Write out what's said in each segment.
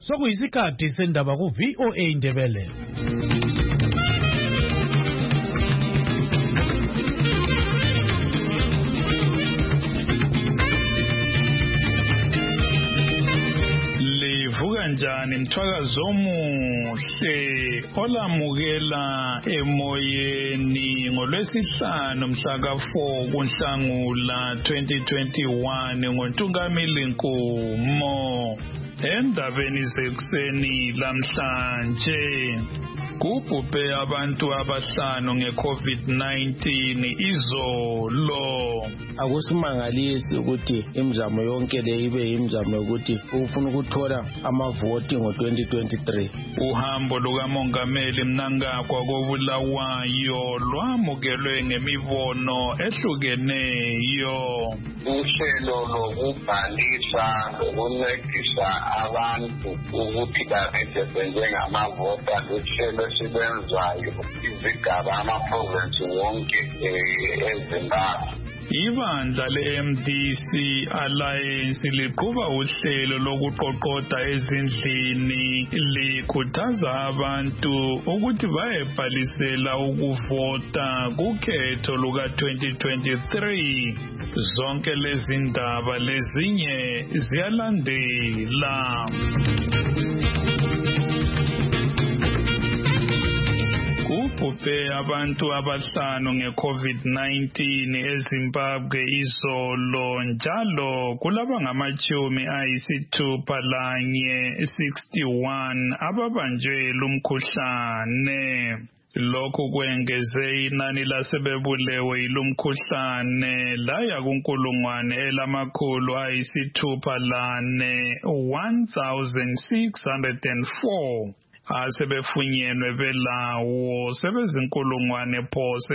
Sokuyisikhathi sendaba ku VOA Indebele. Livuka njani mthwakazo omuhle olamukela emoyeni ngolwesihlanu mhla ka4 kuNhlangula 2021 ngoNtungamili Nkumo. Endabeni zekuseni lamhlanje kubhubhe abantu abahlanu ngeCovid-19 izolo. Akusimangalisi ukuthi imizamo yonke le ibe imizamo yokuthi ufuna ukuthola amavoti ngo-2023. Uhambo lukamongameli Mnangagwa koBulawayo lwamukelwe ngemibono ehlukeneyo. Uhlelo lokubhalisa lokuncedisa abantu ukuthi baregister njengamavota luhlelo sibenzayo izigaba ama-province wonke eZimbabwe. Ibandla le-MDC Alliance liqhuba uhlelo lokuqoqoda ezindlini likhuthaza abantu ukuthi bayebhalisela ukuvota kukhetho luka-2023. Zonke lezi ndaba lezinye ziyalandela. Kubhubhe abantu abahlanu ngeCovid-19 eZimbabwe izolo, njalo kulaba ngama-61 ababanjwe lumkhuhlane. Lokhu kwengeze inani lasebebulewe ilumkhuhlane laya ku1,604. Asebefunyenwe belawo sebezinkulungwane phose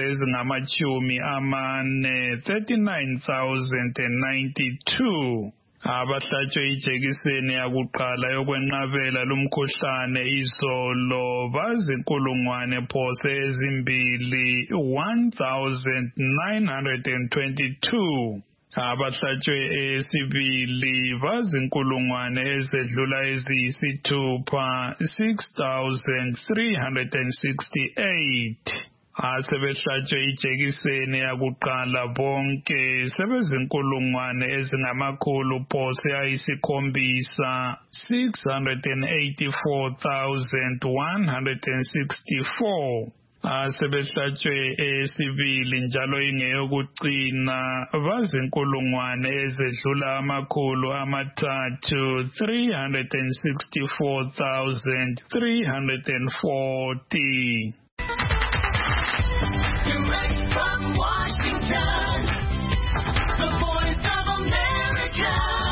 ezingama-39,092. Abahlatshwe ijekiseni yakuqala yokwenqabela lumkhuhlane izolo bazinkulungwane phose ezimbili 1,922. Abahlatshwe esibili bazinkulungwane ezedlula eziyisithupha 6,368. Asebehlatshwe ijekiseni yakuqala bonke sebezinkulungwane ezingamakhulu phose ayisikhombisa 684,164. Asebehlatshwe esibili njalo ingeyokugcina bazinkulungwane ezedlula amakhulu amathathu 364,340. Direct from Washington, the Voice of America,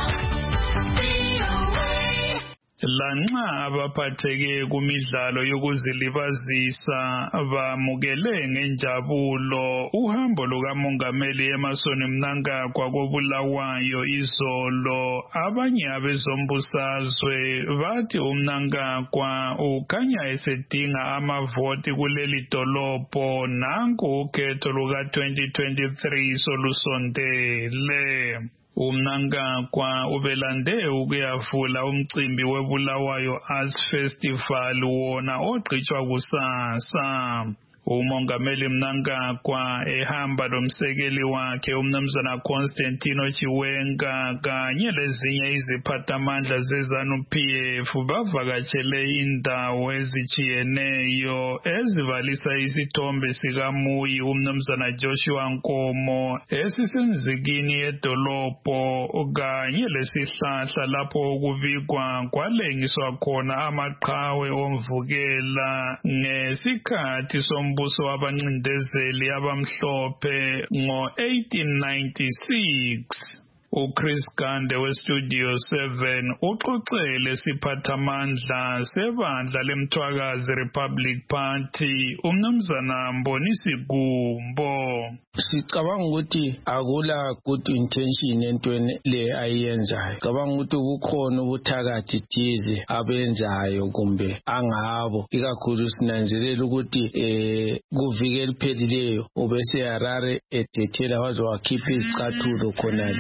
VOA. Lanxa abaphatheke kumidlalo yokuzilibazisa bamukele ngenjabulo uhambo lukamongameli Emmerson Mnangagwa koBulawayo izolo, abanye abezombusazwe bathi uMnangagwa ukhanya esedinga amavoti kuleli dolobho nanku ukhetho luka-2023 solusondele. uMnangagwa ubelande ukuyavula umcimbi weBulawayo Arts Festival wona ogqitshwa kusasa. Umongameli Mnangagwa ehamba lomsekeli wakhe uMnumzana Constantino Chiwenga kanye lezinye iziphathamandla zeZANU-PF bavakatshele indawo ezijiyeneyo ezivalisa isithombe sikaMuyi uMnumzana Joshua Nkomo esisenzikini yedolobho kanye lesihlahla lapho kubikwa kwalengiswa khona amaqhawe omvukela ngesikhathi umbuso wabancindezeli abamhlophe ngo-1896. uChris Gande weStudio 7 uxoxele siphathamandla sebandla lemthwakazi Republic Party uMnumzana Mbonisi Gumbo. Sicabanga ukuthi akula good intention entweni le ayenzayo. Cabanga ukuthi kukhona ubuthakathi thize abenzayo kumbe angabo, ikakhulu sinanzelela ukuthi kuvike eliphelileyo ubese Harare edethela waze wakhipha izicathulo khonale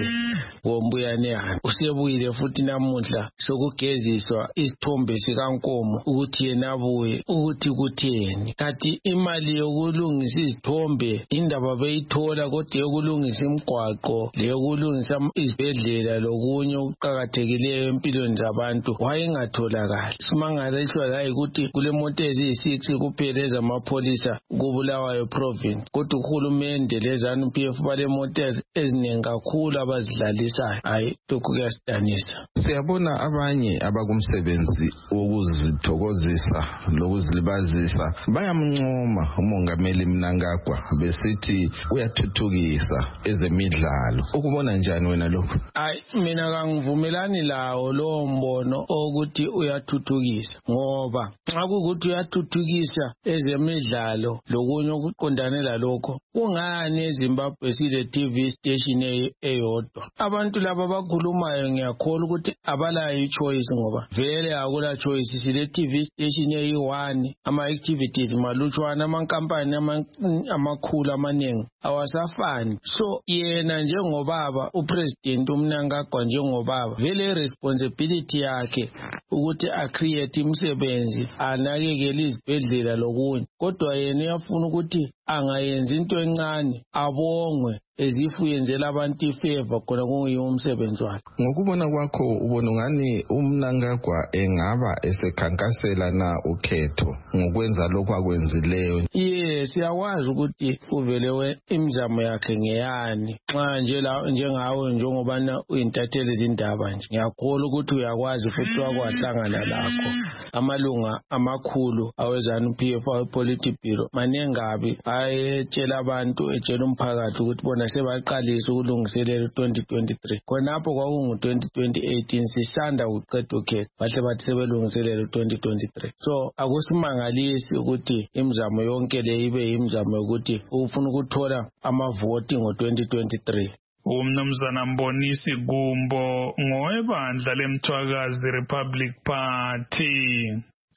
Wombuyane usebuyile futhi namuhla sokugeziswa isithombe sikankomo ukuthi yena abuye ukuthi kutheni. Kanti imali yokulungisa izithombe indaba beyithola kodwa yokulungisa imigwaqo leyokulungisa izibhedlela lokunye okuqakathekileyo empilweni zabantu wayengatholakali. Simangaliswa la ukuthi kule moto eziyi-6 kuphela ezamapholisa kuBulawayo province kodwa uhulumende leZANU-PF bale moto eziningi kakhulu abazidlalisayo. Hayi, lokhu kuyasidanisa. Siyabona abanye abakumsebenzi wokuzithokozisa lokuzilibazisa bayamncoma umongameli Mnangagwa besithi uyathuthukisa ezemidlalo. Ukubona njani wena lokho? Hayi, mina kangivumelani lawo lo mbono ukuthi uyathuthukisa, ngoba xa kukuthi uyathuthukisa ezemidlalo lokunye okuqondane lalokho, kungani eZimbabwe sile TV station eyodwa? Abantu laba bakhulumayo ngiyakholwa ukuthi abalayo ichoice, ngoba vele akula choice. Sile TV station eyi-1, ama-activities malutshwana, amankampani amakhulu amaningi awasafani. So yena njengobaba, upresident uMnangagwa njengobaba, vele i-responsibility yakhe ukuthi acreate imisebenzi, anakekele izibhedlela lokunye, kodwa yena uyafuna ukuthi angayenzi into encane, abongwe ezifu yenzela abantu ifavor khona kungiyo umsebenzi wakhe. Ngokubona kwakho ubona ngani uMnangagwa engaba esekhankasela na ukhetho ngokwenza lokho akwenzileyo? Siyakwazi ukuthi uvele imizamo yakhe ngeyani. Xa njengawe njengobana uyintatheli izindaba nje, ngiyakholwa ukuthi uyakwazi futhi wakwahlangana lakho amalunga amakhulu aweZANU-PF awePolity Bureau maningabi ayetshela abantu, etshela umphakathi ukuthi bona sebaqalisa ukulungiselela 2023. Khonapho kwakungu-2018 sisanda ukuqeda ukhetho, bahle bathi sebelungiselela 2023. So akusimangalisi ukuthi imizamo yonke le ibe imizamo yokuthi ufuna ukuthola amavoti ngo-2023. Umnumzana Mbonisi Gumbo ngowebandla leMthwakazi Republic Party.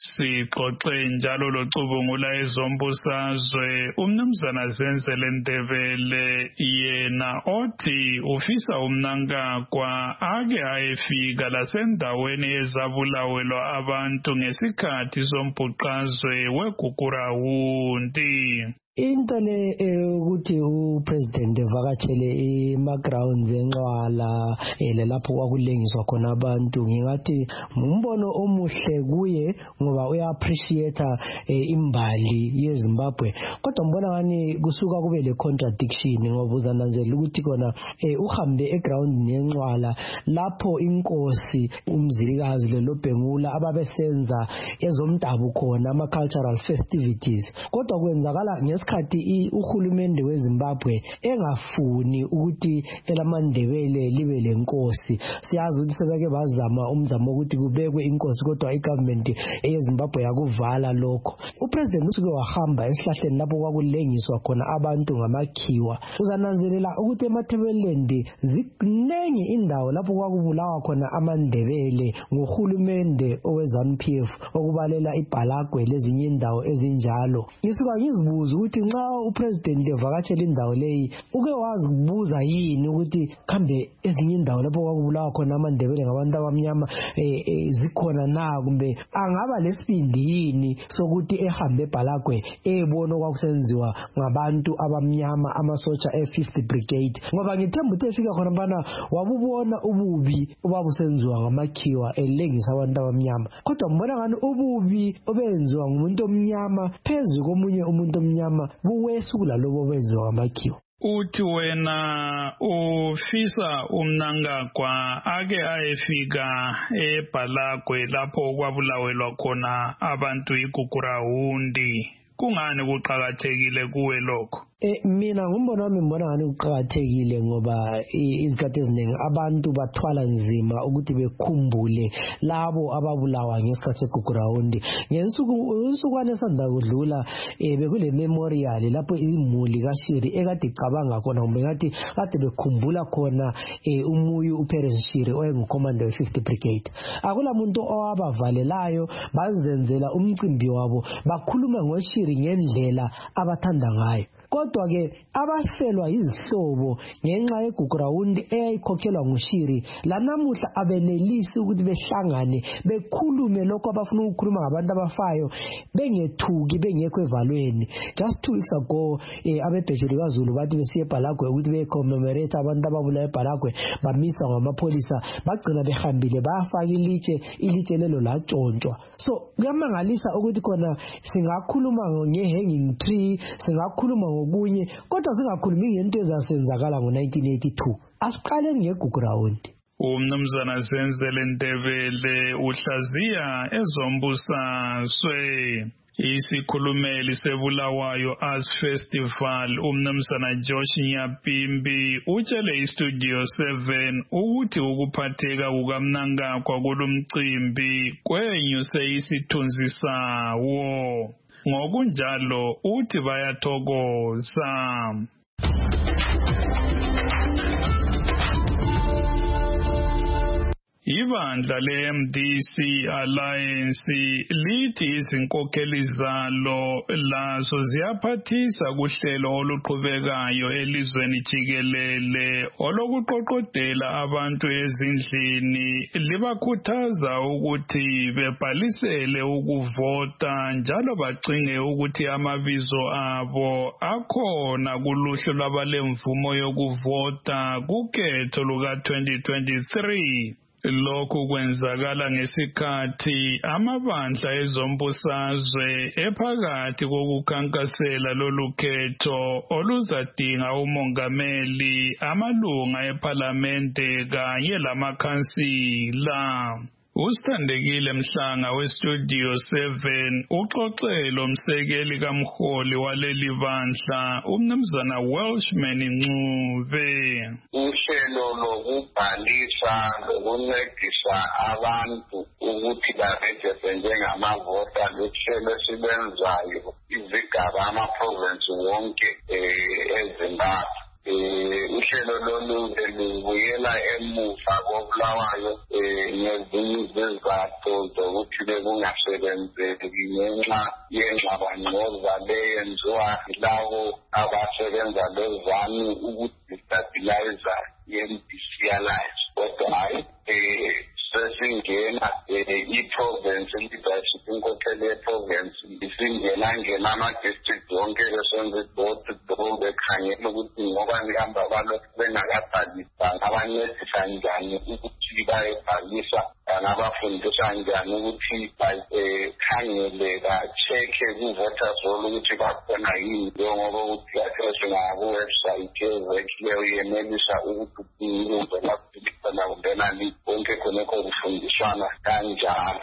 Sixoxe njalo locubungula ezombusazwe umnumzana Zenzele Ndebele, yena othi ufisa uMnangagwa ake ayefika lasendaweni ezabulawelwa abantu ngesikhathi sombhuqazwe weGugurawundi. Into le ukuthi upresident evakatshele ema-grounds eNcwala lapho kwakulengiswa khona abantu, ngingathi umbono omuhle kuye ngoba uya-appreciate imbali yeZimbabwe. Kodwa mbona ngani kusuka kube le contradiction, ngoba uzananzela ukuthi khona uhambe eground neNcwala lapho inkosi umzilikazi leLobhengula ababesenza ezomdabu khona ama-cultural festivities, kodwa kwenzakala ngesikhathi uhulumende weZimbabwe engafuni ukuthi elaMandebele libe lenkosi. Siyazi ukuthi sebeke bazama umzamo ukuthi kubekwe inkosi, kodwa igovernment yeZimbabwe yakuvala lokho. Upresident usuke wahamba esihlahleni lapho kwakulengiswa khona abantu ngamakhiwa. Uzananzelela ukuthi eMatabeleland ziningi indawo lapho kwakubulawa khona amaNdebele ngohulumende oweZANU-PF, okubalela iBhalagwe lezinye indawo ezinjalo. Ngisuka ngizibuza ukuthi nxa upresident evakatshela indawo leyi uke wazi kubuza yini ukuthi kambe ezinye indawo lapho kwakubulawa khona amaNdebele ngabantu abamnyama zikhona na, kumbe angaba lesibindi yini sokuthi ehambe eBhalagwe ebona okwakusenziwa ngabantu abamnyama, amasotsha e-5th Brigade, ngoba ngithemba ukuthi efika khona bana wabubona ububi obabusenziwa ngamakhiwa elengisa abantu abamnyama. Kodwa mbona ngani ububi obenziwa ngumuntu omnyama phezu komunye umuntu omnyama buwesula lobo benziwa ngamakhiwa. Uthi wena ufisa uMnangagwa ake ayefika eBhalagwe lapho kwabulawelwa khona abantu iGugurawundi. Kungani kuqhakathekile kuwe lokho? Mina ngumbono wami ngibona ngani uqhakathekile ngoba izikhathi eziningi abantu bathwala nzima ukuthi bekhumbule labo ababulawa ngesikhathi segugurawundi. Ngensukwani esanda kudlula bekule memorial lapho imuli kaShiri ekade icabanga khona, kumbe ngathi kade bekhumbula khona umuyu uPerez Shiri oyengukomanda we-5th Brigade. Akula muntu owabavalelayo, bazenzela umcimbi wabo, bakhuluma ngoShiri ngendlela abathanda ngayo. kodwa ke abahlelwa izihlobo ngenxa yeGugurawundi eyayikhokhelwa nguShiri lanamuhla abenelisi ukuthi behlangane bekhulume lokho abafuna ukukhuluma ngabantu abafayo bengethuki bengekho evalweni. Just 2 weeks ago abebhejeli kaZulu bathi besiye eBhalagwe ukuthi becommemorate abantu ababulawa eBhalagwe bamisa ngamapolisa bagcina behambile bayafaka ilitshe lelo latshontshwa. So kuyamangalisa ukuthi khona singakhuluma nge-hanging tree, singakhuluma ngokunye kodwa singakhulumi ngento ezasenzakala ngo-1982. Asiqaleni ngeGugurawundi. Umnumzana Zenzele Ndebele uhlaziya ezombusaswe isikhulumeli sebulawayo Arts Festival umnumzana Josh Nyapimbi utshele iStudio 7 ukuthi ukuphatheka kukaMnangagwa kulomcimbi kwenyuse isithunzi sawo. Ngokunjalo uthi bayathokoza. Ibandla le-MDC Alliance lithi izinkokheli zalo lazo ziyaphathisa kuhlelo oluqhubekayo elizweni jikelele olokuqoqodela abantu ezindlini libakhuthaza ukuthi bebhalisele ukuvota njalo bacinge ukuthi amabizo abo akhona kuluhlu lwabalemvumo yokuvota kukhetho luka-2023. Lokhu kwenzakala ngesikhathi amabandla ezombusazwe ephakathi kokukhankasela lolu khetho oluzadinga umongameli, amalunga ePhalamende kanye lamakhansila. Usithandekile Mhlanga weStudio 7 uxoxele umsekeli kamholi waleli bandla umnumzana Welshman Ncube. Uhlelo lokubhalisa lokuncedisa abantu ukuthi baregister njengamavota luhlelo esibenzayo izigaba ama-province wonke eZimbabwe. Uhlelo lolu lubuyela emuva kobulawayo ngezinye izizathu zokuthi bekungasebenzeki ngenxa yengxabangxoza leyenziwa yilabo abasebenza lezami ukudestabilize i-MDC Alliance. Kodwa hayi sesingena i-province leadership inkokheli ye-province isingena ama-district wonke besenza i-door-to-door bekhangela ukuthi ngoba nihamba balokhu bengakabhalisanga abancedisa njani ukuthi bayebhalisa nabafundisa njani ukuthi bakhangele ba-check-e ku-voters roll ukuthi bakhona yini njengoba ukuthi atheshe ngaku-website ezekileyo yenelisa ukuthi umuntu lapho kungena konke khonekho kufundiswana kanjalo.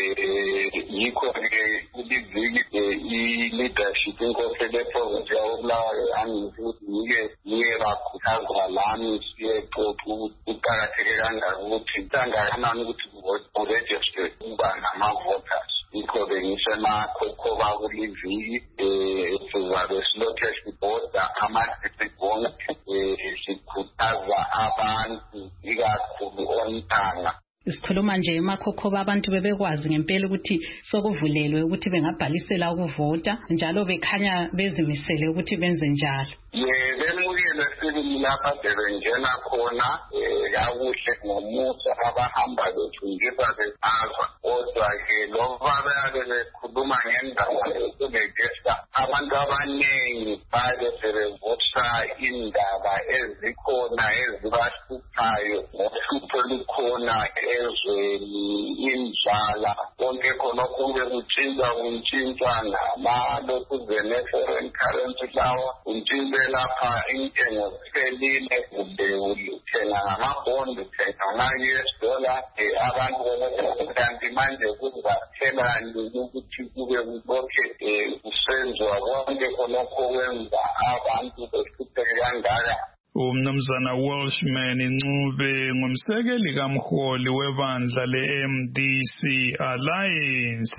Yikho-ke kuliviki i-leadership inkokheli yeprovince yabulawayo angithi ukuthi ngike bakhuthaza lami siyexoxa kuqakatheke kangaka ukuthi kangakanani ukuthi uregistre ukuba nama-voters. Yikho-ke ngisemakhokhoba kuliviki sizabe silokhe sibhoda ama-district wonke sikhuthaza abantu ikakhulu ontanga. Sikhuluma nje emakhokhoba abantu bebekwazi ngempela ukuthi sokuvulelwe ukuthi bengabhalisela ukuvota njalo bekhanya bezimisele ukuthi benze njalo. Bemukele sibili lapha bengena khona kakuhle ngomusa abahamba bethungisa bechaza kodwa-ke loba beyabe bekhuluma ngendaba yokuregister abantu abaningi babe sebevotisa indaba ezikhona ezibahluphayo ngohlupho olukhona ezweni indlala konke khonokho kube kuntshintshwa namalokhu ze-foreign currency lawa kuntshintshwe lapha intengo zifelile kumbe uthenga ngamabhondi uthenga ama-US dollar abantu kanti manje kuzathelani ukuthi kube kulokhe kusenzwa konke khonokho kwenza abantu behlupheke kangaka. Umnumzana Welshman Ncube ngumsekeli kamholi webandla le-MDC Alliance.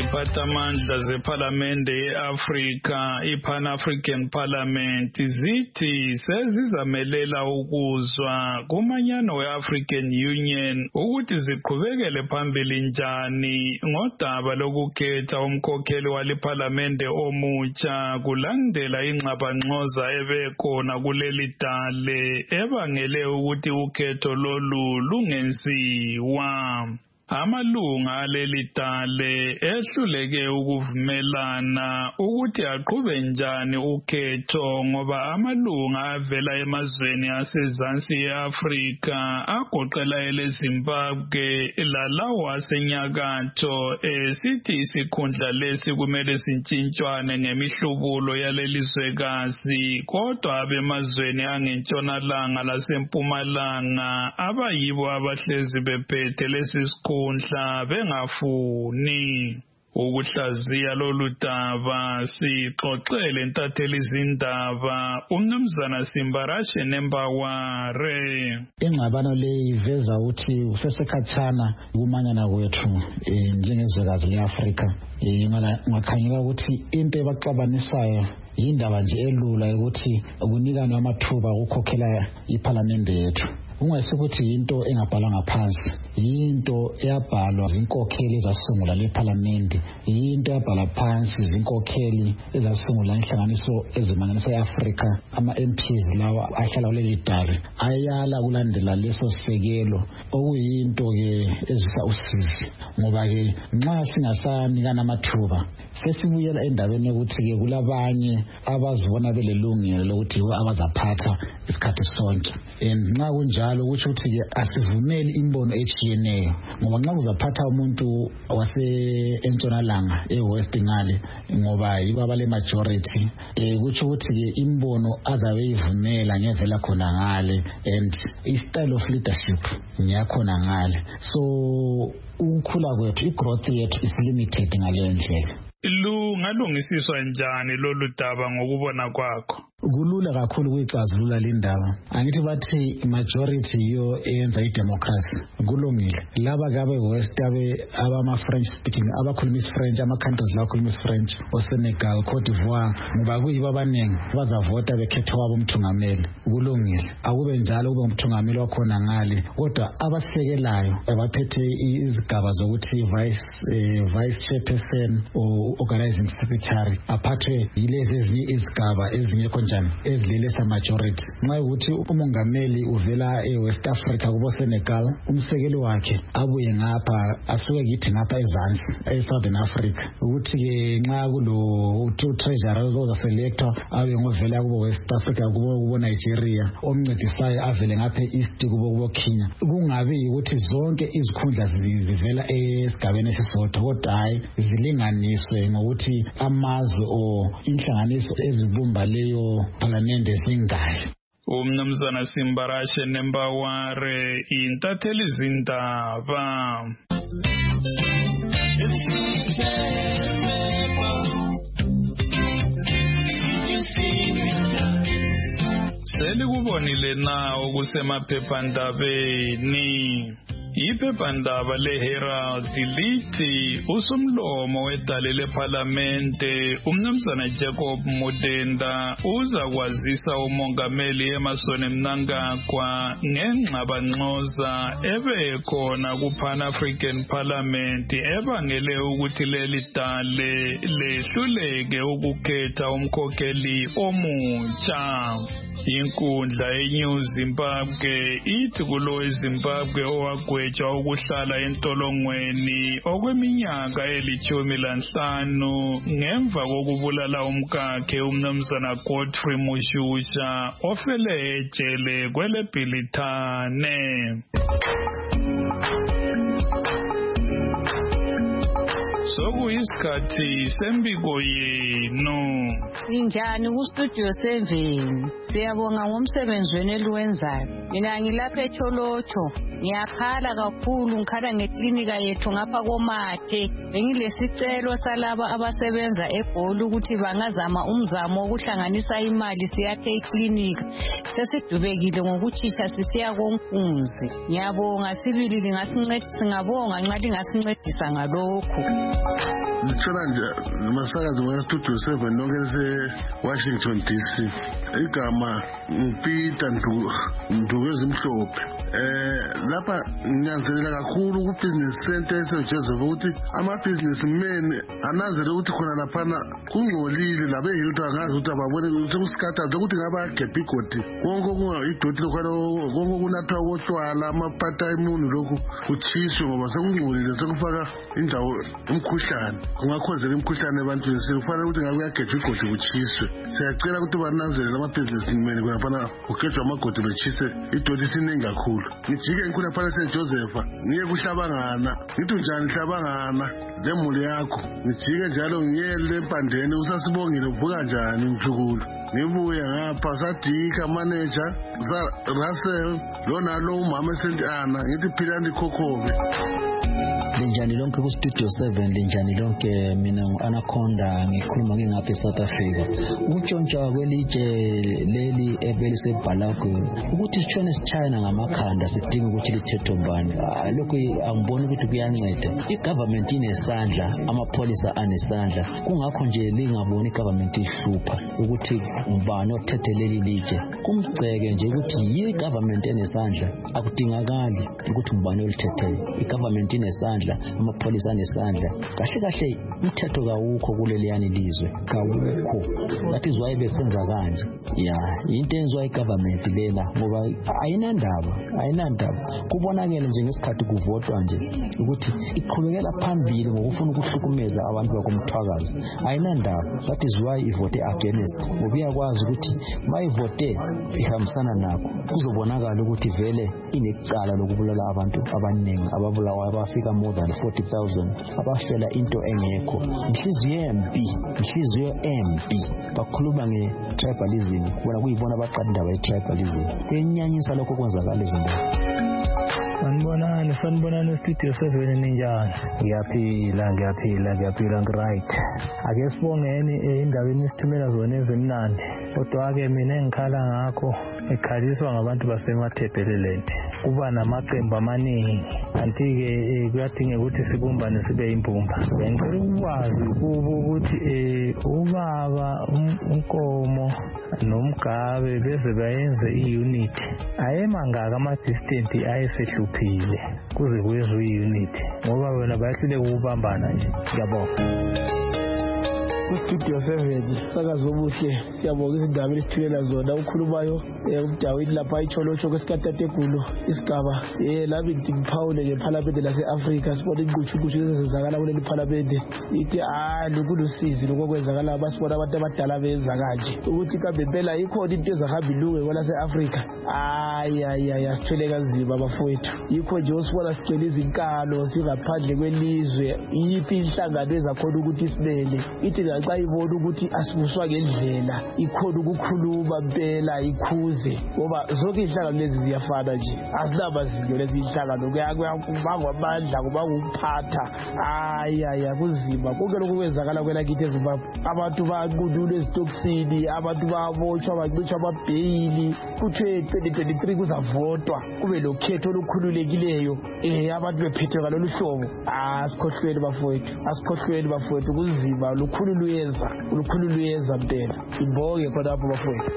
iziphathamandla zePhalamende ye-Afrika, i-Pan-African Parliament, zithi sezizamelela ukuzwa kumanyano we-African Union ukuthi ziqhubekele phambili njani ngodaba lokukhetha umkhokheli walePhalamende omutsha kulandela ingxabangxoza ebekhona kuleli dale ebangele ukuthi ukhetho lolu lungenziwa. Amalunga aleli dale ehluleke ukuvumelana ukuthi aqhube njani ukhetho ngoba amalunga avela emazweni asezansi eAfrika agoqela eleZimbabwe lalawo asenyakatho sithi isikhundla lesi kumele sintshintshwane ngemihlubulo yalelizwekazi kodwa abemazweni angentshonalanga lasempumalanga abayibo abahlezi bephethe lesi sikhundla bengafuni ukuhlaziya lolu daba. Sixoxele intatheli izindaba uMnumzana Simbarashe Nembaware. Ingxabano le iveza ukuthi usesekhathana ukumanyana kwethu njengezwekazi leAfrika. Ngakhangela ukuthi into ebaxabanisayo yindaba nje elula ukuthi ukunikana amathuba ukukhokhela iPhalamende yethu. Ungasukuthi into engabhalwa ngaphansi, into eyabhalwa zinkokheli ezasungula lePhalamende, into eyabhalwa phansi zinkokheli ezasungula inhlanganiso ezimanyanisa eAfrika, ama-MPs lawa ahlala kuleli dale ayala kulandela leso sisekelo, okuyinto ke ezisa usizi ngoba ke nxa singasanikana amathuba sesibuyela endabeni yokuthi ke kulabanye abazibona belelungelo lokuthi abazaphatha isikhathi sonke. Nxa kunjalo ukuthi ke asivumeli imbono echiyeneyo ngoba nxa kuzaphatha umuntu wase-entshonalanga e-west ngale ngoba yibo abale majority kutsho ukuthi ke imbono azabe ivumela ngevela khona ngale and i-style of leadership ngiyakhona ngale. So ukukhula kwethu, i-growth yethu is limited ngaleyo ndlela. Lungalungisiswa njani lolu daba ngokubona kwakho? Kulula kakhulu ukuyixazulula le ndaba. Angithi bathi majority yiyo eyenza idemocracy. Kulungile. Laba kabe West abama French speaking, abakhuluma isFrench, ama countries la akhuluma isFrench, oSenegal, Cote d'Ivoire, ngoba kuyibo abaningi bazavota bekhetha wabo umthungameli. Kulungile. Akube njalo kube umthungameli wakhona ngale. Kodwa abasekelayo abaphethe izigaba zokuthi vice chairperson o organizing secretary aphathwe yilezi ezinye izigaba ezingekho njani ezilelesa majority. Nxa ukuthi umongameli uvela eWest Africa kubo Senegal, umsekeli wakhe abuye ngapha asuke kithi ngapha ezansi eSouthern Africa, ukuthi ke nxa kulo treasurer ozaselector abe ngovela kubo West Africa kubo Nigeria, omncedisayo avele ngapha east kubo Kenya. Kungabi ukuthi zonke izikhundla zivela esigabeni esisodwa, kodwa hayi zilinganiswe ngokuthi amazwe o inhlanganiso ezibumba leyo Phalamende zingayo. Umnumzana Simbarashe Nembaware, intatheli izindaba. Selikubonile na okusemaphephandabeni. Iphephandaba leHerald lithi usomlomo wedale lePhalamende uMnumzana Jacob Mudenda uzakwazisa umongameli Emmerson Mnangagwa ngengxabangxoza ebekhona kuPan-African Parliament ebangele ukuthi leli dale lehluleke ukukhetha umkhokheli omutsha. Inkundla eNew Zimbabwe ithi kulo eZimbabwe owagwetshwa ukuhlala entolongweni okweminyaka eli-15 ngemva kokubulala umkakhe uMnumzana Godfrey Mushusha ofele ejele kweleBhilithane. Sokuyisikhathi sembiko yenu. Injani kustudio 7? Siyabonga ngomsebenzi wenu eliwenzayo. Mina ngilapha eTholotsho. Ngiyakhala kakhulu, ngikhala ngeklinika yethu ngapha koMathe. Bengilesicelo salaba abasebenza eGoli ukuthi bangazama umzamo wokuhlanganisa imali siyakhe iklinika. Sesidubekile ngokutshisha sisiya koNkunzi. Ngiyabonga sibili lingasincedisa, ngabonga nxa lingasincedisa ngalokho. Ngithola nje masakazi weStudio 7 nonke Washington DC. Igama Peter Ndugezimhlophe. Lapha ngiyanzelela kakhulu ku business center eseJoseph ukuthi ama-businessmen anazele ukuthi khona laphana kungcolile labe Hilton ngazi ukuthi ababone ukuthi kusikataza ukuthi ngaba gebha igodi konke idoti lokhana konke kunathwa kotshwala ama-part-time lokhu kuchiswe ngoba sekungcolile sekufaka indawo umkhuhlane kungakhozela imikhuhlane ebantwini sekufanele ukuthi ngabe kuyagejwa igodi kuchiswe. Siyacela ukuthi bananzele lama-businessmen khona kugejwa amagodi bechise idoti siningi kakhulu. Ngijike ngikhona phana eSeJoseph ngiye kuHlabangana ngithi njani Hlabangana lemuli yakho ngijike njalo ngiye lempandeni usasibongile uvuka njani Mthukulu ngibuye ngapha sadika manager Russell lona lo umama eSentana ngithi philani Khokhobe. Linjani lonke ku Studio 7 linjani lonke mina Anaconda ngikhuluma ngingapha eSouth Africa. Utshontsha kwelitshe leli ebelisebhalako ukuthi sitshone sichina ngamakhanda sidinga ukuthi lithethwe mbani. Lokho angiboni ukuthi kuyanceda. I-government inesandla, amapholisa anesandla. Kungakho nje lingaboni i-government ihlupha ukuthi ubani othetheleli litshe. Kumgceke nje ukuthi yi-government enesandla akudingakali ukuthi ubani olithethele. I-government inesandla, amapholisa anesandla. Kahle kahle umthetho kawukho kuleliyani lizwe kawukho. That is why besenza kanje. Into enziwa i-government lela ngoba ayinandaba. Kubonakele nje ngesikhathi kuvotwa nje ukuthi iqhubekela phambili ngokufuna ukuhlukumeza abantu bakomthwakazi. Ayinandaba. That is why ivote against. Ngoba iyakwazi ukuthi mayivote ihambisana nabo kuzobonakala ukuthi vele inecala lokubulala abantu abaningi ababulawa abafika more than 40,000 abafela into engekho. Inhliziyo embi bakhuluma nge-tribalism kubona kuyibona abaqala indaba ye-tribalism. Kuyenyanyisa lokho kwenzakala eZimbabwe. Sanibonani Studio 7 ninjani? Ngiyaphila right. Ake sibongeni indabeni isithumela zona ezimnandi. Kodwa ke mina engikhala ngakho ekhaliswa ngabantu basemathebheleland. Kuba namaqembu amaningi. Kanti-ke kuyadingeka ukuthi sibumbane sibe yimbumba. Ngicela ukwazi kubo ukuthi ubaba uNkomo noMgabe beze bayenze i-unit. Ayemangaka ama-distant ayesehluphile kuze kuyezwe i-unit ngoba wena bayahlule ukubambana nje. Ngiyabonga. Studio 7 sakazo obuhle siyabonga izindaba esithulela zona ukhulumayo uDawidi lapha iCholotsho kwesikatategulo isigaba labi ngiphawule ngeParliament lase-Afrika sibona inqutshu ezenzakala kuleli Parliament ithi lokulusizi lokwenzakala abasibona abantu abadala benza kanje ukuthi kambe impela ikhona into ezahamba ilunge kwelase-Afrika asithwele kanzima bafowethu yikho nje osibona sigcwele izinkalo singaphandle kwelizwe yiphi inhlangano ezakhona ukuthi simele ithi xa ibona ukuthi asibuswa ngendlela ikhona ukukhuluma impela ikhuze ngoba zonke inhlangano lezi ziyafana nje azinamazinyo lezi inhlangano kubangwa amandla kubangwa ukuphatha kuzima konke lokhu kwenzakala kwelakithi eZimbabwe abantu banqunulwa ezitokisini abantu babotshwa bancitshwa amabheyili kuthiwe 2023 kuzavotwa kube lokhetho olukhululekileyo abantu bephethwe ngalolu hlobo asikhohlweni bafowethu kuzima lukhulu luyeza mpela ibonge khonapho bafowethu.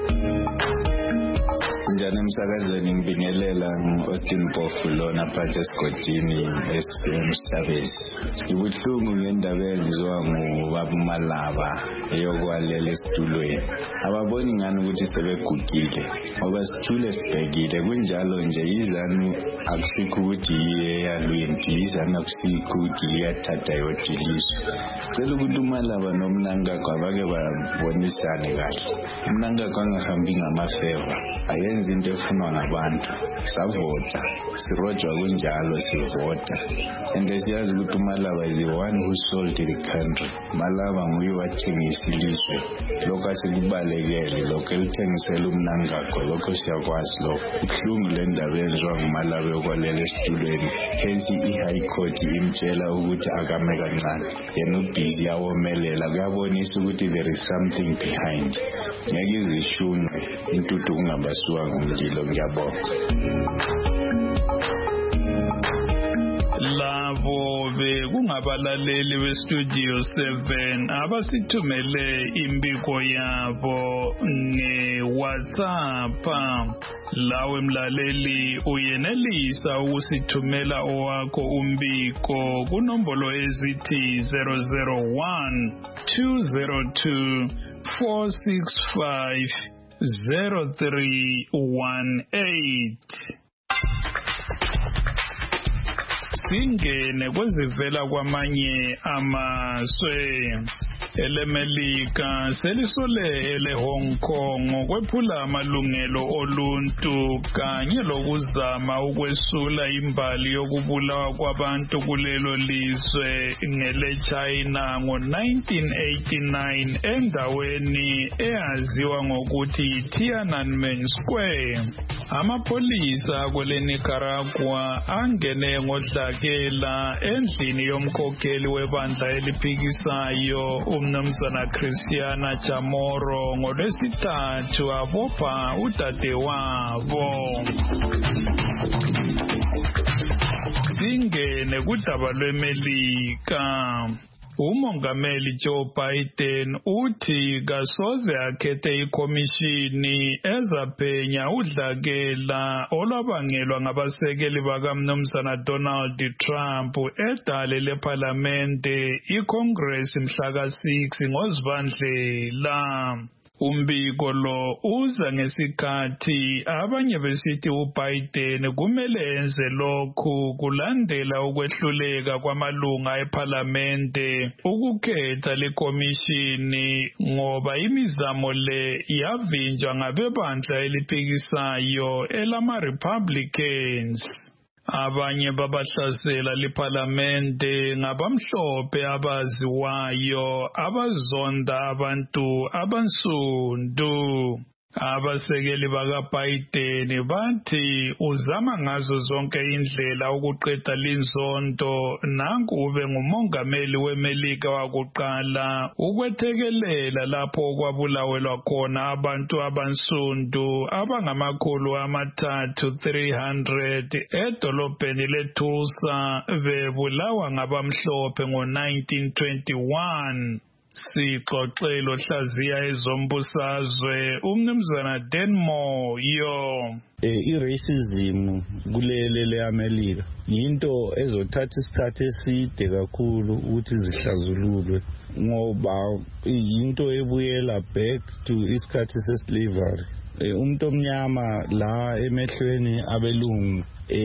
Njani emsakazweni ngibingelela ngu-Austin Mpofu lona phakathi esigodini esemhlabezi. Ibuhlungu ngendaba eyenziwa ngubaba uMalaba eyokwalela esitulweni. Ababoni ngani ukuthi sebegugile ngoba sithule sibhekile kunjalo nje izanu akusikho ukuthi iyalwimpi izanu akusikho ukuthi iyathatha yodiliswa. Sicela ukuthi uMalaba noMnangagwa bake babonisane kahle. uMnangagwa angahambi ngamafeva ayenza into efunwa ngabantu savota sirojwa kunjalo sivota and siyazi ukuthi uMalaba is the one who sold the country. Malaba nguye wathengisa ilizwe lokho asikubalekele lokho elithengisela uMnangagwa lokho siyakwazi lokho ihlungu le ndaba yenziwa nguMalaba yokwalela esitulweni hence i-high court imtshela ukuthi akame kancane yena ubhizi yawomelela kuyabonisa ukuthi there is something behind ngeke izishunwe intuthu kungabasuka ngumjilo. Ngiyabonga. Labo ave kungabalaleli beStudio 7 abasithumele imbiko yabo ngeWhatsApp. Lawe mlaleli uyenelisa ukusithumela owakho umbiko kunombolo ezithi 001 202 465 0318. Singene kwezivela kwamanye amazwe. EleMelika selisole eleHong Kong kwephula amalungelo oluntu kanye lokuzama ukwesula imbali yokubulawa kwabantu kulelo lizwe ngeleChina ngo-1989 endaweni eyaziwa ngokuthi Tiananmen Square. Amapholisa kweleNicaragua angene ngodlakela endlini yomkhokheli webandla eliphikisayo uMnumzana Cristiana Chamorro ngoLwesithathu abopha udadewabo. Singene kudaba lweMelika. Umongameli Joe Biden uthi kasoze akhethe ikomishini ezaphenya udlakela olwabangelwa ngabasekeli bakaMnumzana Donald Trump edale leParlamente iCongress mhla ka-6 ngoZibandlela. Umbiko lo uza ngesikhathi abanye besithi uBiden kumele enze lokhu kulandela ukwehluleka kwamalunga eParlamente ukukhetha lekomishini ngoba imizamo le yavinjwa ngabebandla eliphikisayo elama-Republicans. Abanye babahlasela leParlamente ngabamhlophe abaziwayo abazonda abantu abansundu. Abasekeli bakaBiden bathi uzama ngazo zonke indlela ukuqeda linzondo nanku ube ngumongameli weMelika wakuqala ukwethekelela lapho kwabulawelwa khona abantu abansundu abangama-300 edolobheni leTulsa bebulawa ngabamhlophe ngo-1921. Sixoxelo hlaziya ezombusazwe uMnumzana Denmore yo. I-racism kulele leAmelika yinto ezothatha isikhathi eside kakhulu ukuthi zihlazululwe ngoba yinto ebuyela back to isikhathi seslavery. Umuntu omnyama la emehlweni abelungu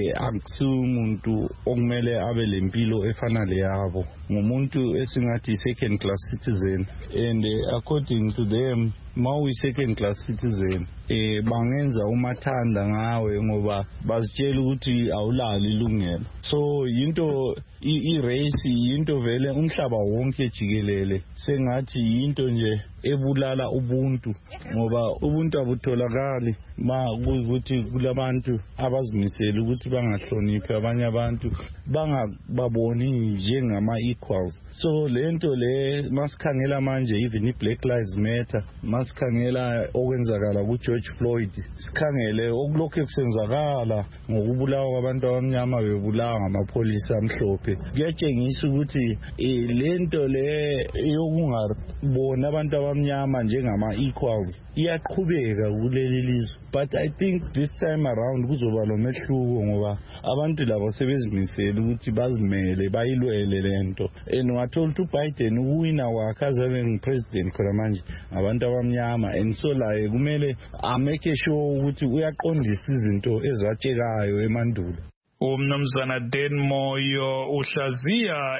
akusumuntu okumele abe lempilo efana leyabo, ngumuntu esingathi second class citizen, and according to them mawu second class citizen bangenza umathanda ngawe ngoba bazitshela ukuthi awulali ilungelo. So yinto i-race yinto vele umhlaba wonke jikelele sengathi yinto nje ebulala ubuntu ngoba ubuntu abutholakali ma ukuthi kulabantu abazimisela ukuthi bangahloniphi abanye abantu bangababoni njengama-equals. So lento le masikhangela manje even i-Black Lives Matter, masikhangela okwenzakala ku-George Floyd, sikhangele okulokhu kusenzakala ngokubulawa kwabantu abamnyama bebulawa ngamapholisa amhlophe, kuyatshengisa ukuthi lento le yokungabona abantu abamnyama njengama-equals iyaqhubeka kuleli lizwe. But I think this time around kuzoba lomehluko ngoba abantu labo sebezimisela ukuthi bazimele bayilwele lento. And ungathola ukuthi uBiden uwina wakhe azabe ngu-president khona manje abantu abamnyama, and so laye kumele amake sure ukuthi uyaqondisa izinto ezatshekayo emandulo. uMnumzana Denmoyo uhlaziya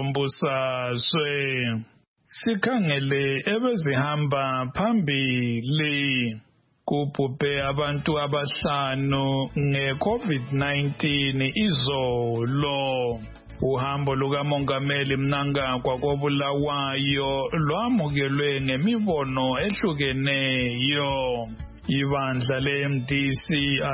ezombusazwe. Sikhangele ebezihamba phambili kubhubhe abantu abahlanu nge-COVID-19 izolo. Uhambo lukamongameli Mnangagwa koBulawayo lwamukelwe ngemibono ehlukeneyo. Ibandla le-MDC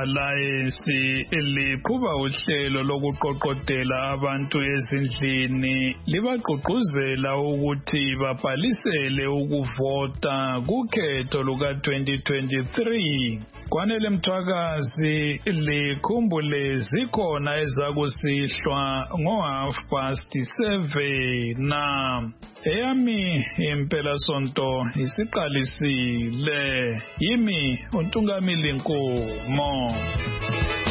Alliance liqhuba uhlelo lokuqoqodela abantu ezindlini libagqugquzela ukuthi babhalisele ukuvota kukhetho luka-2023. Kwanele Mthwakazi likhumbule zikhona ezakusihlwa ngo7:30 na eyami impela sonto isiqalisile yimi uNtungamili Nkomo.